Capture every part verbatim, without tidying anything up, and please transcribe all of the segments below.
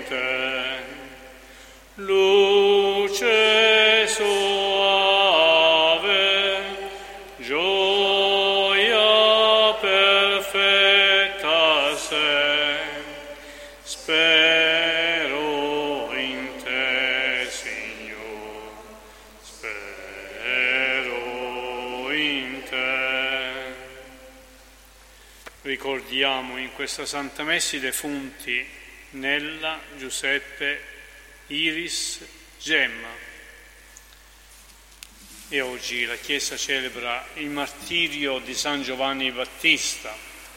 te, luce soave, gioia perfetta sei, spero in te, Signore, spero in te. Ricordiamo in questa Santa Messa i defunti Nella, Giuseppe, Iris, Gemma. E oggi la Chiesa celebra il martirio di San Giovanni Battista.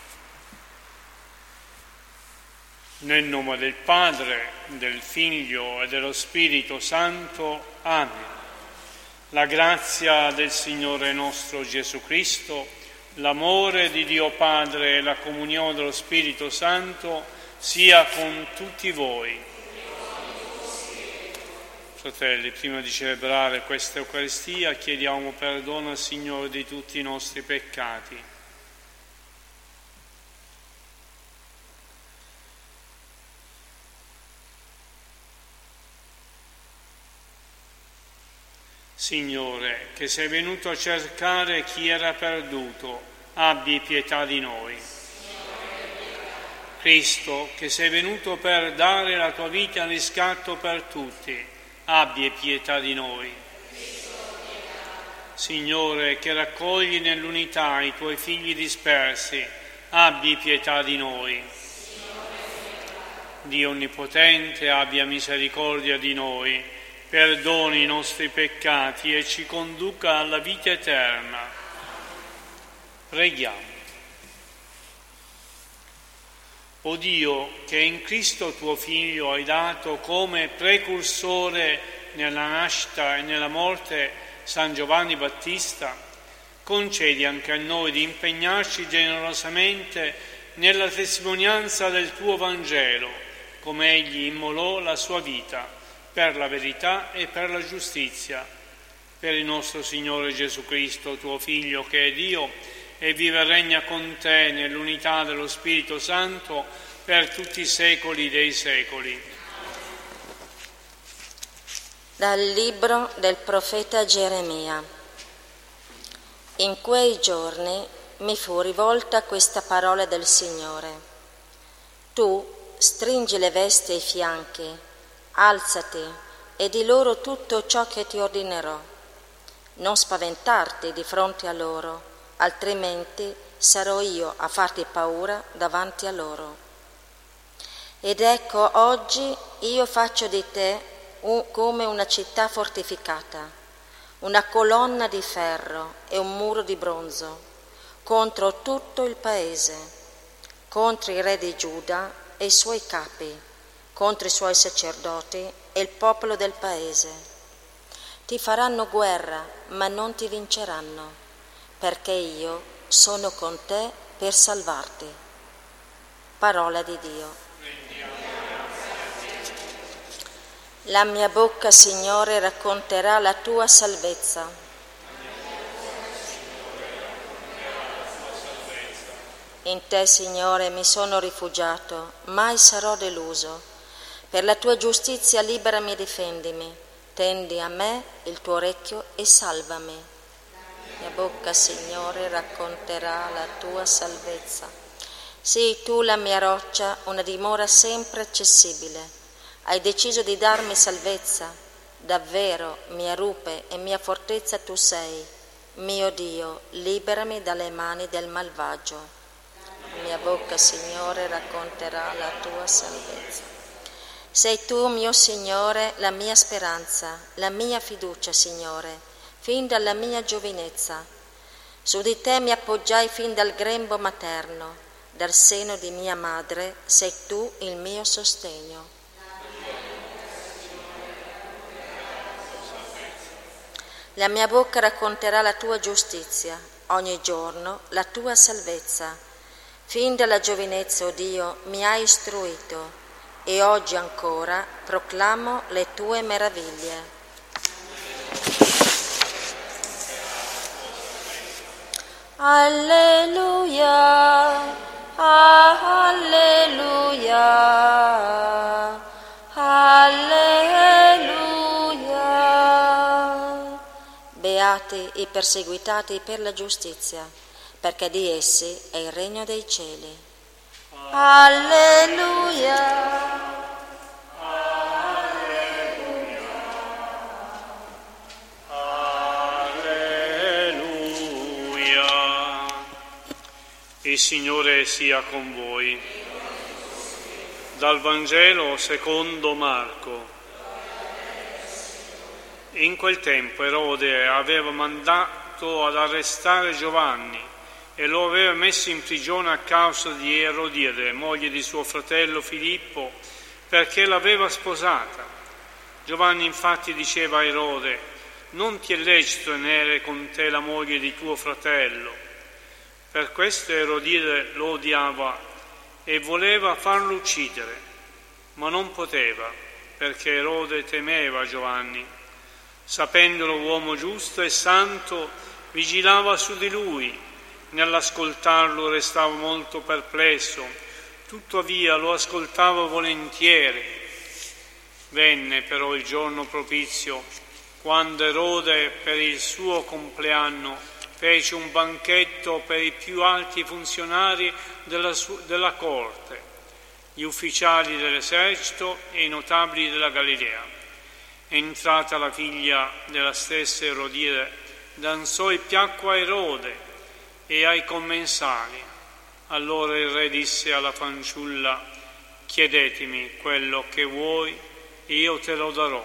Nel nome del Padre, del Figlio e dello Spirito Santo. Amen. La grazia del Signore nostro Gesù Cristo, l'amore di Dio Padre e la comunione dello Spirito Santo sia con tutti voi. Fratelli, prima di celebrare questa Eucaristia chiediamo perdono al Signore di tutti i nostri peccati. Signore, che sei venuto a cercare chi era perduto, abbi pietà di noi. Cristo, che sei venuto per dare la tua vita in riscatto per tutti, abbi pietà di noi. Signore, che raccogli nell'unità i tuoi figli dispersi, abbi pietà di noi. Dio Onnipotente, abbia misericordia di noi, perdoni i nostri peccati e ci conduca alla vita eterna. Preghiamo. O Dio, che in Cristo tuo Figlio hai dato come precursore nella nascita e nella morte San Giovanni Battista, concedi anche a noi di impegnarci generosamente nella testimonianza del tuo Vangelo, come egli immolò la sua vita per la verità e per la giustizia. Per il nostro Signore Gesù Cristo, tuo Figlio, che è Dio, e vive e regna con te nell'unità dello Spirito Santo per tutti i secoli dei secoli. Dal libro del profeta Geremia. In quei giorni mi fu rivolta questa parola del Signore. Tu stringi le vesti ai fianchi, alzati e di loro tutto ciò che ti ordinerò. Non spaventarti di fronte a loro, altrimenti sarò io a farti paura davanti a loro. Ed ecco, oggi io faccio di te un, come una città fortificata, una colonna di ferro e un muro di bronzo, contro tutto il paese, contro il re di Giuda e i suoi capi, contro i suoi sacerdoti e il popolo del paese. Ti faranno guerra, ma non ti vinceranno, perché io sono con te per salvarti. Parola di Dio. La mia bocca, Signore, racconterà la tua salvezza. In te, Signore, mi sono rifugiato, mai sarò deluso. Per la tua giustizia liberami e difendimi. Tendi a me il tuo orecchio e salvami. La mia bocca, Signore, racconterà la tua salvezza. Sii tu la mia roccia, una dimora sempre accessibile. Hai deciso di darmi salvezza. Davvero, mia rupe e mia fortezza tu sei. Mio Dio, liberami dalle mani del malvagio. La mia bocca, Signore, racconterà la tua salvezza. Sei tu, mio Signore, la mia speranza, la mia fiducia, Signore, fin dalla mia giovinezza. Su di te mi appoggiai fin dal grembo materno, dal seno di mia madre sei tu il mio sostegno. La mia bocca racconterà la tua giustizia, ogni giorno la tua salvezza. Fin dalla giovinezza, o Dio, mi hai istruito e oggi ancora proclamo le tue meraviglie. Alleluia, alleluia, umiliati e perseguitati per la giustizia, perché di essi è il regno dei cieli. Alleluia! Il Signore sia con voi. Dal Vangelo secondo Marco. In quel tempo Erode aveva mandato ad arrestare Giovanni e lo aveva messo in prigione a causa di Erodiade, moglie di suo fratello Filippo, perché l'aveva sposata. Giovanni infatti diceva a Erode: non ti è lecito tenere con te la moglie di tuo fratello. Per questo Erodiade lo odiava e voleva farlo uccidere, ma non poteva, perché Erode temeva Giovanni. Sapendolo uomo giusto e santo, vigilava su di lui. Nell'ascoltarlo restava molto perplesso, tuttavia lo ascoltava volentieri. Venne però il giorno propizio, quando Erode per il suo compleanno fece un banchetto per i più alti funzionari della, su- della corte, gli ufficiali dell'esercito e i notabili della Galilea. Entrata la figlia della stessa Erodiade, danzò il piacque a Erode e ai commensali. Allora il re disse alla fanciulla: chiedetemi quello che vuoi e io te lo darò.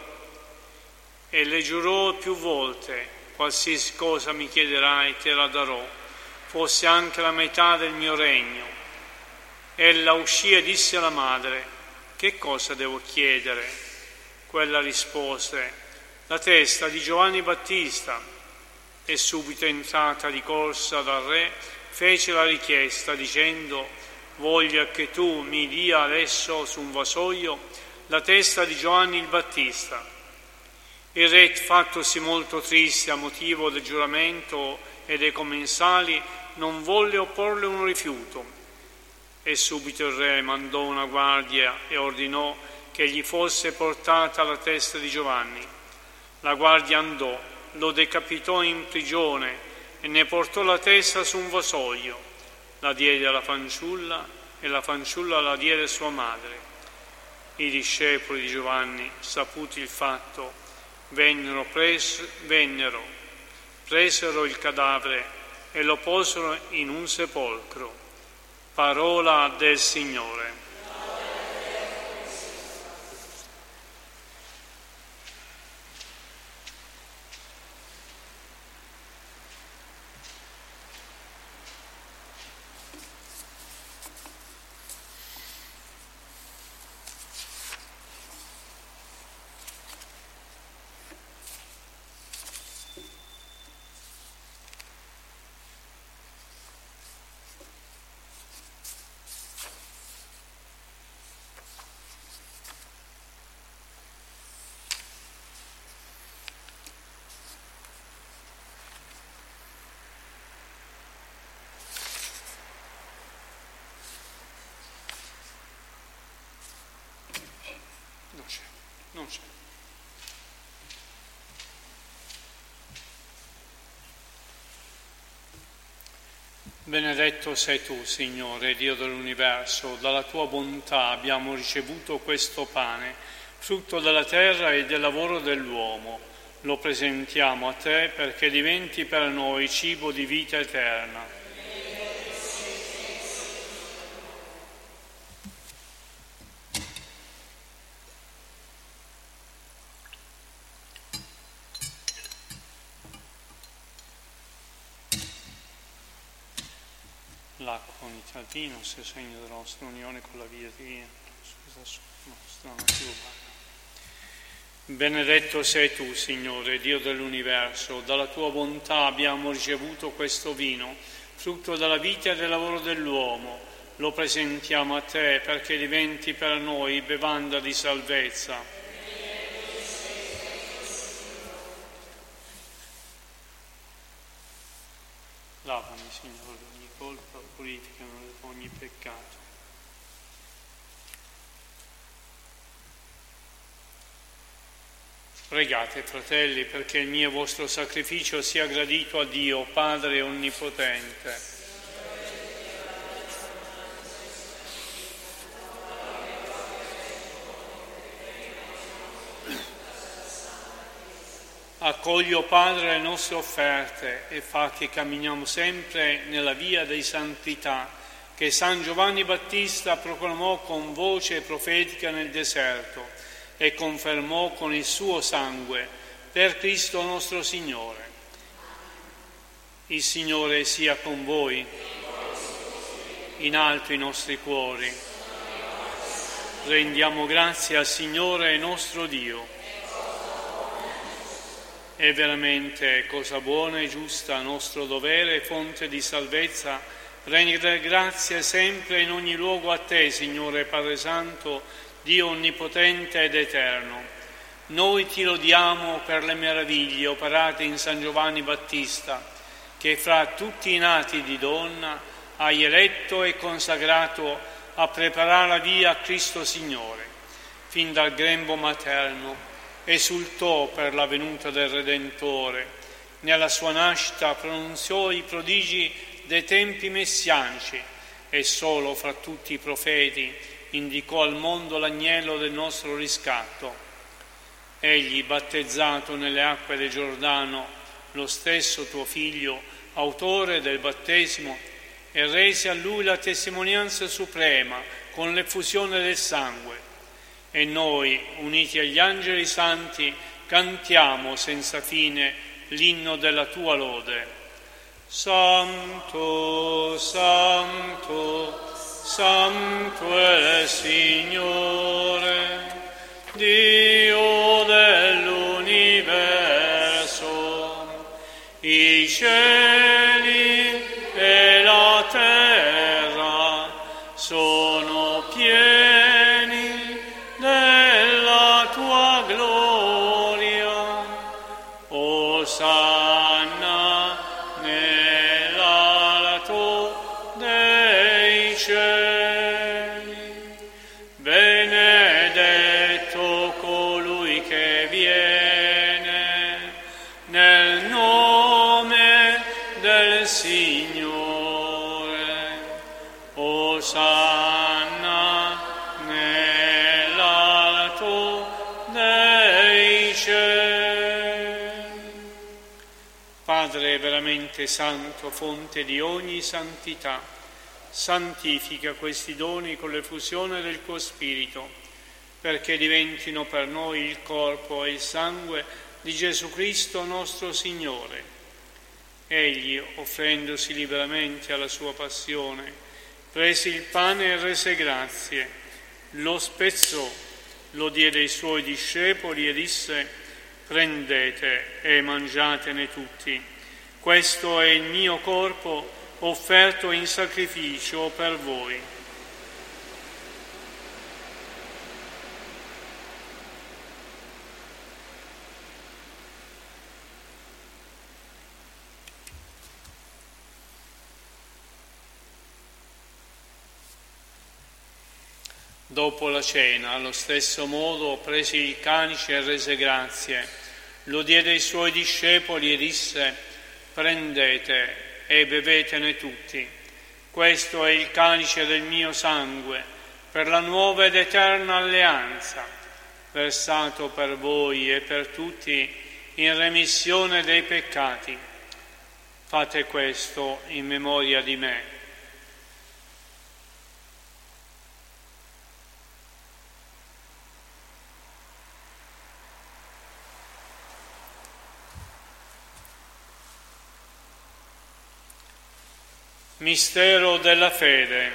E le giurò più volte: qualsiasi cosa mi chiederai te la darò, fosse anche la metà del mio regno. Ella uscì e disse alla madre: che cosa devo chiedere? Quella rispose: la testa di Giovanni Battista. E subito entrata di corsa dal re, fece la richiesta dicendo: voglio che tu mi dia adesso su un vassoio la testa di Giovanni il Battista. Il re, fattosi molto triste a motivo del giuramento e dei commensali, non volle opporle un rifiuto. E subito il re mandò una guardia e ordinò che gli fosse portata la testa di Giovanni. La guardia andò, lo decapitò in prigione e ne portò la testa su un vassoio. La diede alla fanciulla e la fanciulla la diede a sua madre. I discepoli di Giovanni, saputi il fatto, Vennero, pres- vennero, presero il cadavere e lo posero in un sepolcro. Parola del Signore. Non c'è, non c'è. Benedetto sei tu, Signore, Dio dell'universo, dalla tua bontà abbiamo ricevuto questo pane, frutto della terra e del lavoro dell'uomo. Lo presentiamo a te perché diventi per noi cibo di vita eterna. L'acqua unita al vino sia segno della nostra unione con la vita divina, scusa nostra natura. Benedetto sei tu, Signore, Dio dell'universo, dalla tua bontà abbiamo ricevuto questo vino, frutto della vita e del lavoro dell'uomo. Lo presentiamo a te perché diventi per noi bevanda di salvezza. Lavami, Signore, ogni colpa, purificami da ogni peccato. Pregate, fratelli, perché il mio e vostro sacrificio sia gradito a Dio, Padre Onnipotente. Accogli, o Padre, le nostre offerte e fa che camminiamo sempre nella via di santità che San Giovanni Battista proclamò con voce profetica nel deserto e confermò con il suo sangue per Cristo nostro Signore. Il Signore sia con voi, in alto i nostri cuori. Rendiamo grazie al Signore nostro Dio. È veramente cosa buona e giusta, nostro dovere e fonte di salvezza, rendere grazie sempre in ogni luogo a Te, Signore Padre Santo, Dio Onnipotente ed Eterno. Noi Ti lodiamo per le meraviglie operate in San Giovanni Battista, che fra tutti i nati di donna hai eletto e consacrato a preparare la via a Cristo Signore, fin dal grembo materno. Esultò per la venuta del Redentore, nella sua nascita pronunziò i prodigi dei tempi messianici e solo fra tutti i profeti indicò al mondo l'agnello del nostro riscatto. Egli, battezzato nelle acque del Giordano, lo stesso tuo Figlio, autore del battesimo, e rese a lui la testimonianza suprema con l'effusione del sangue. E noi, uniti agli angeli santi, cantiamo senza fine l'inno della tua lode. Santo, Santo, Santo è il Signore, Dio dell'universo. I cieli e la terra sono pieni della tua gloria. Osanna nell'alto dei cieli. Benedetto colui che viene nel nome del Signore. Osanna nell'alto dei cieli. Padre veramente santo, fonte di ogni santità, santifica questi doni con l'effusione del tuo Spirito, perché diventino per noi il corpo e il sangue di Gesù Cristo nostro Signore. Egli, offrendosi liberamente alla sua passione, prese il pane e rese grazie, lo spezzò, lo diede ai suoi discepoli e disse: prendete e mangiatene tutti, questo è il mio corpo offerto in sacrificio per voi. Dopo la cena, allo stesso modo, prese il calice e rese grazie, lo diede ai suoi discepoli e disse: prendete e bevetene tutti, questo è il calice del mio sangue, per la nuova ed eterna alleanza, versato per voi e per tutti in remissione dei peccati. Fate questo in memoria di me. Mistero della fede.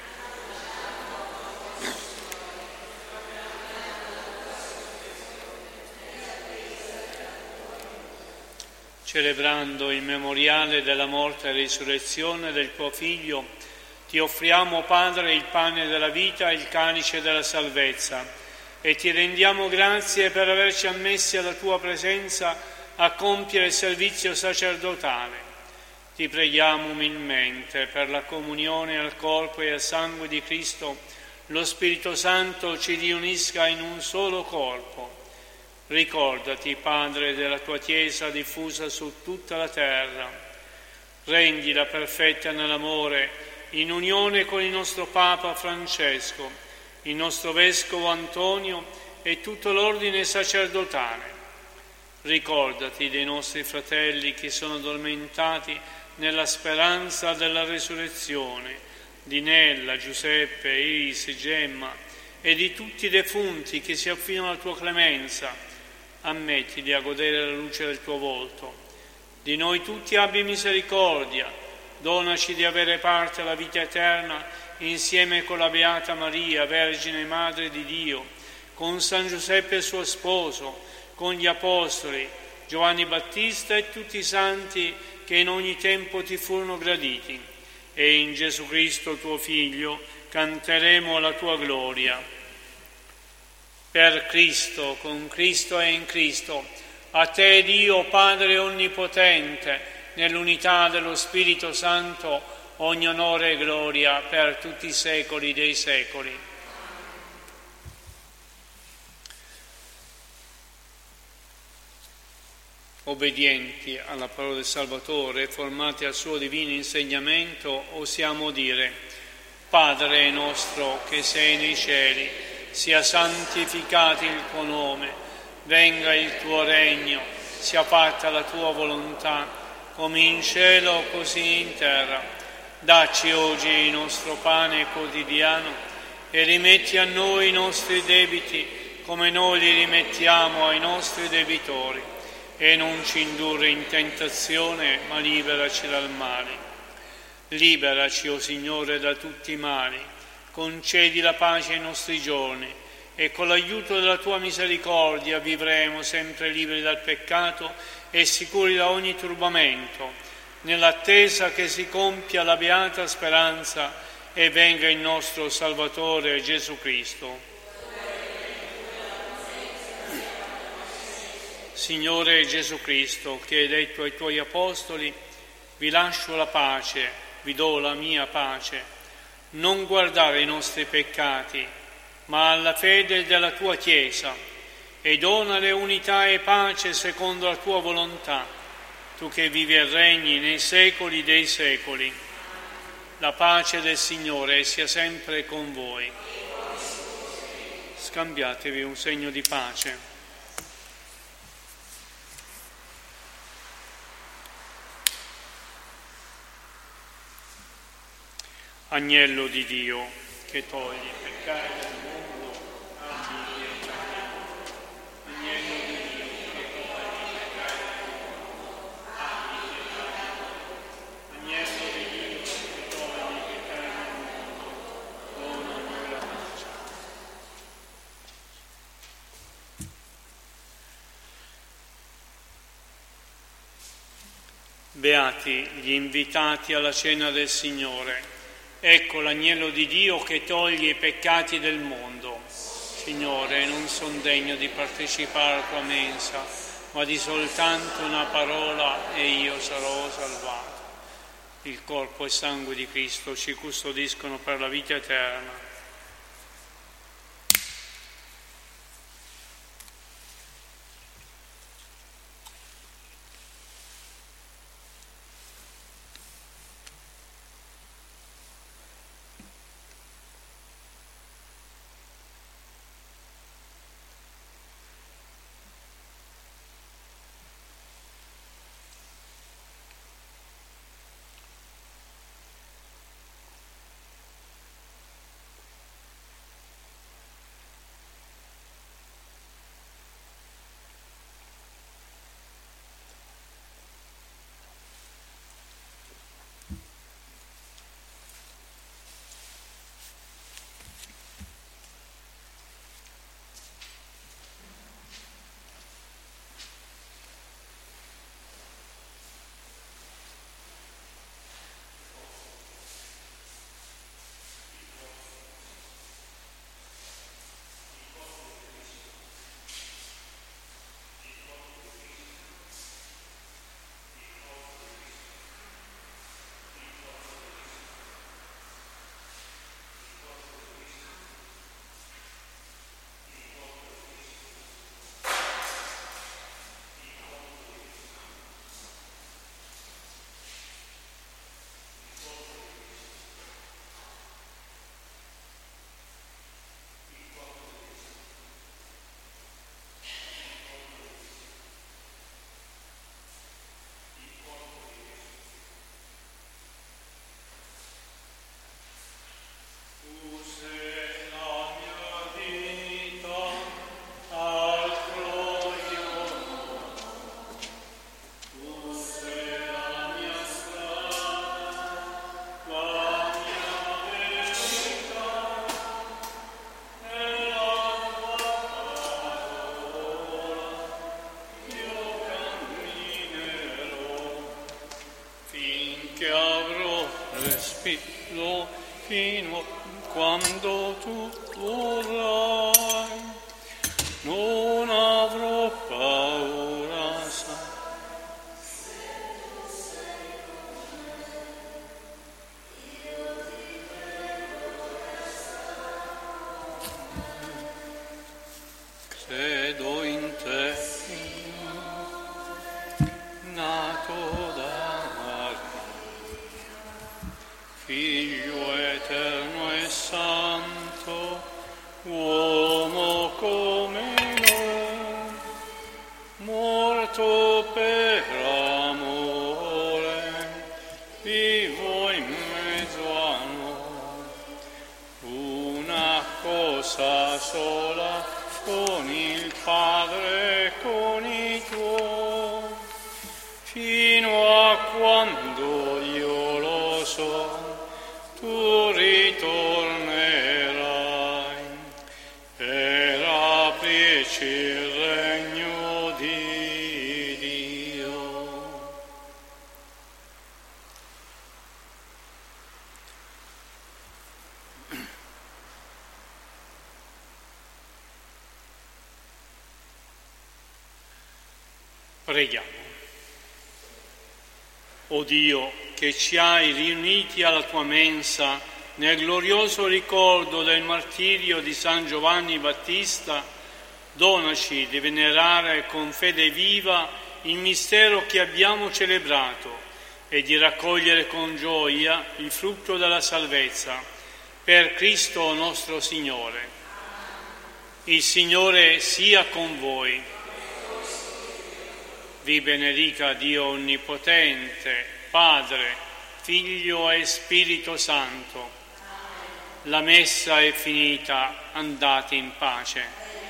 Celebrando il memoriale della morte e risurrezione del tuo Figlio, ti offriamo, Padre, il pane della vita e il calice della salvezza, e ti rendiamo grazie per averci ammessi alla tua presenza a compiere il servizio sacerdotale. Ti preghiamo umilmente per la comunione al corpo e al sangue di Cristo, lo Spirito Santo ci riunisca in un solo corpo. Ricordati, Padre, della tua Chiesa diffusa su tutta la terra. Rendila perfetta nell'amore, in unione con il nostro Papa Francesco, il nostro Vescovo Antonio e tutto l'ordine sacerdotale. Ricordati dei nostri fratelli che sono addormentati nella speranza della resurrezione, di Nella, Giuseppe, Iris, Gemma e di tutti i defunti che si affidano alla tua clemenza. Ammettili a godere la luce del tuo volto. Di noi tutti abbi misericordia, donaci di avere parte alla vita eterna insieme con la Beata Maria, Vergine Madre di Dio, con San Giuseppe suo sposo, con gli Apostoli, Giovanni Battista e tutti i santi che in ogni tempo ti furono graditi. E in Gesù Cristo tuo Figlio canteremo la tua gloria. Per Cristo, con Cristo e in Cristo, a te Dio Padre Onnipotente, nell'unità dello Spirito Santo, ogni onore e gloria per tutti i secoli dei secoli. Obbedienti alla parola del Salvatore, formati al suo divino insegnamento, osiamo dire: Padre nostro che sei nei cieli, sia santificato il tuo nome, venga il tuo regno, sia fatta la tua volontà, come in cielo così in terra. Dacci oggi il nostro pane quotidiano e rimetti a noi i nostri debiti, come noi li rimettiamo ai nostri debitori, e non ci indurre in tentazione, ma liberaci dal male. Liberaci, o Signore, da tutti i mali. Concedi la pace ai nostri giorni e con l'aiuto della tua misericordia vivremo sempre liberi dal peccato e sicuri da ogni turbamento, nell'attesa che si compia la beata speranza e venga il nostro Salvatore Gesù Cristo. Signore Gesù Cristo, che hai detto ai tuoi apostoli: vi lascio la pace, vi do la mia pace. Non guardare i nostri peccati, ma alla fede della tua Chiesa, e donale unità e pace secondo la tua volontà, tu che vivi e regni nei secoli dei secoli. La pace del Signore sia sempre con voi. Scambiatevi un segno di pace. Agnello di Dio, che togli i peccati del mondo, abbi pietà. Agnello di Dio, che togli i peccati del mondo, abbi pietà. Agnello di Dio, che togli i peccati del mondo, dona a noi la pace. Beati gli invitati alla cena del Signore. Ecco l'agnello di Dio che toglie i peccati del mondo. Signore, non son degno di partecipare alla tua mensa, ma di soltanto una parola e io sarò salvato. Il corpo e sangue di Cristo ci custodiscono per la vita eterna. Spirito fino quando tu vorrai, non avrò paura, sai. Credo in te, nato da Maria, Figlio eterno e santo, uomo come noi, morto per amore, vivo in mezzo a noi, una cosa sola con il Padre e con i tuoi, fino a quando io lo so, tu ritornerai per aprirci il regno di Dio. Preghiamo. O Dio, che ci hai riuniti alla tua mensa nel glorioso ricordo del martirio di San Giovanni Battista, donaci di venerare con fede viva il mistero che abbiamo celebrato e di raccogliere con gioia il frutto della salvezza. Per Cristo nostro Signore. Il Signore sia con voi. Vi benedica Dio Onnipotente, Padre, Figlio e Spirito Santo. La messa è finita, andate in pace.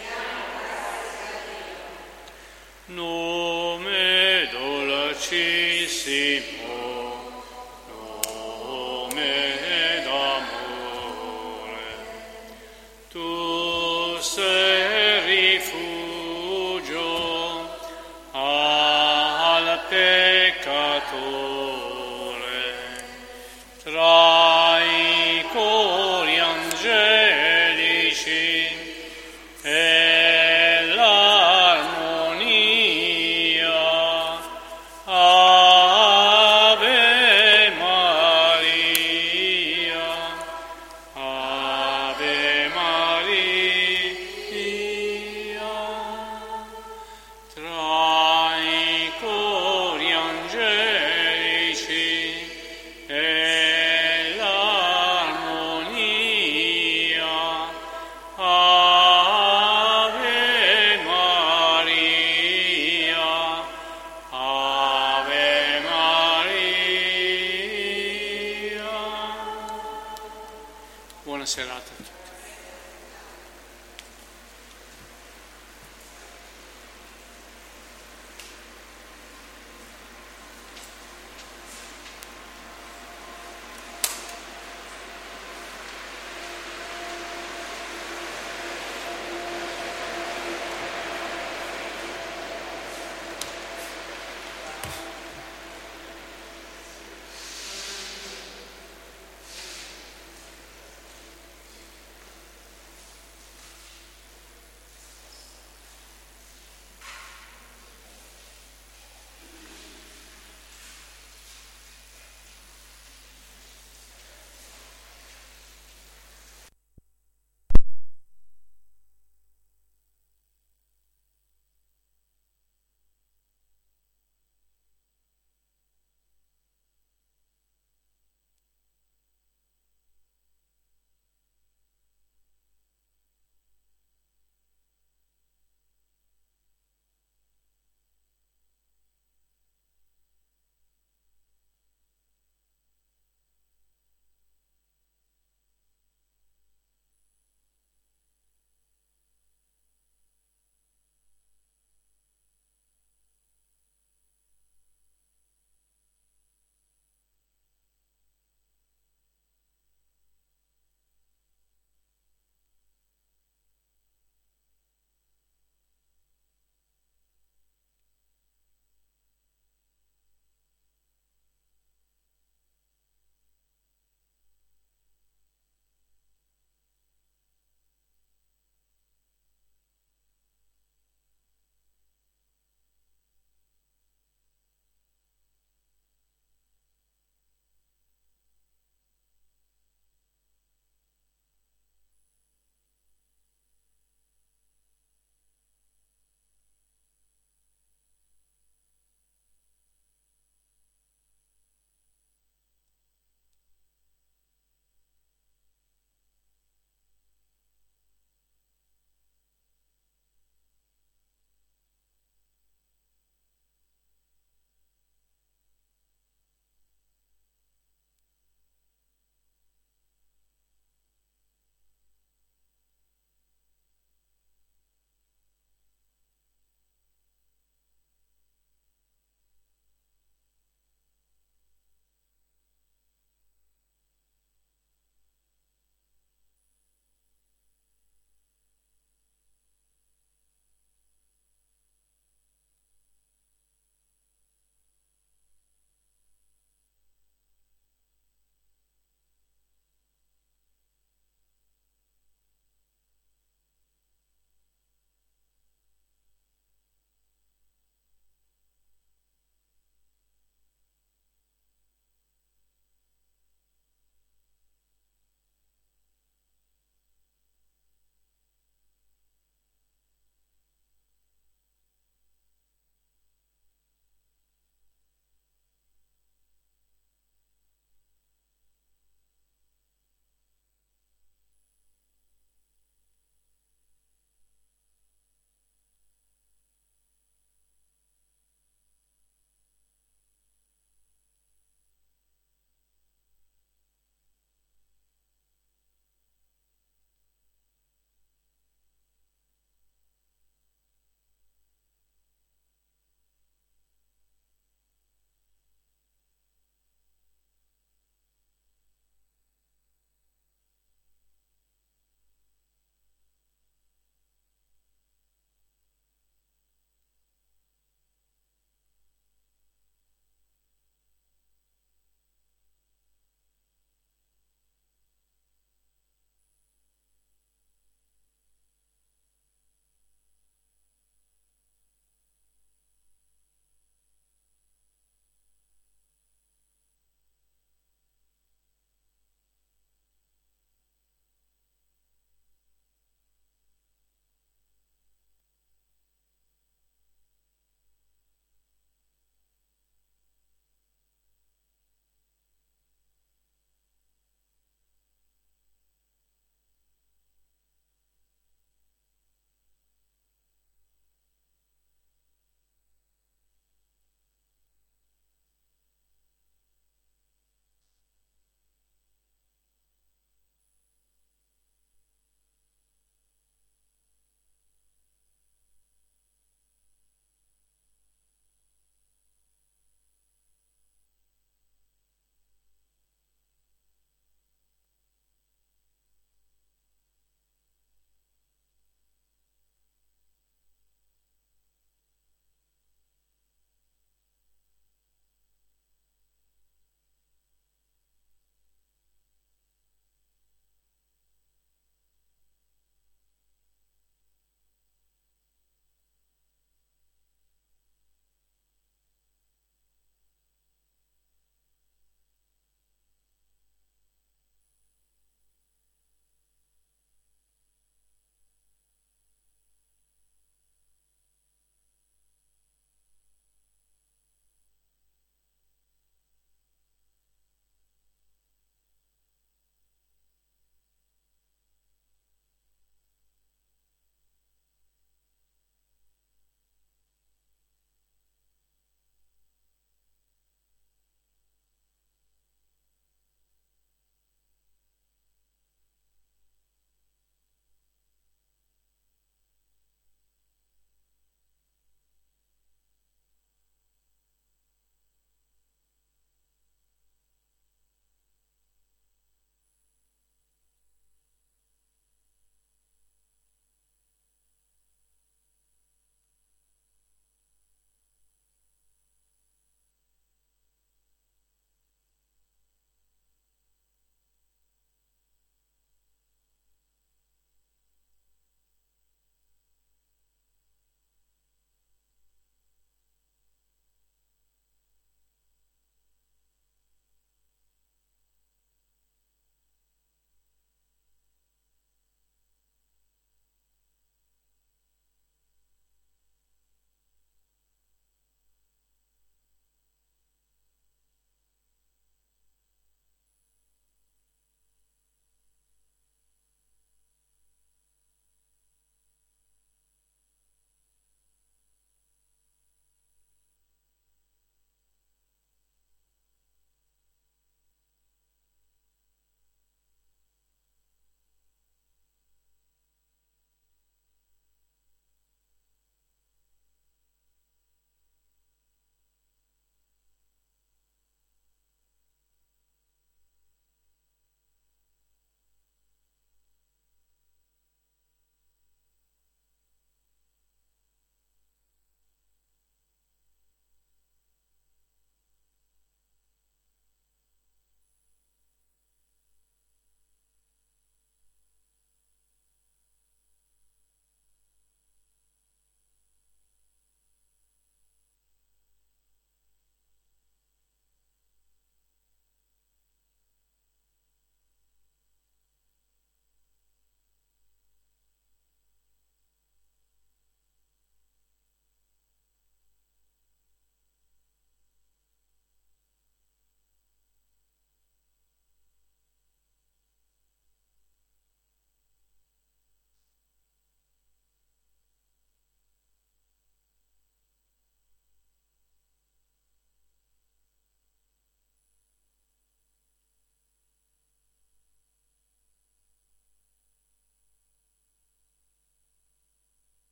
Nome dolcissimo, nome d'amore, tu sei rifugio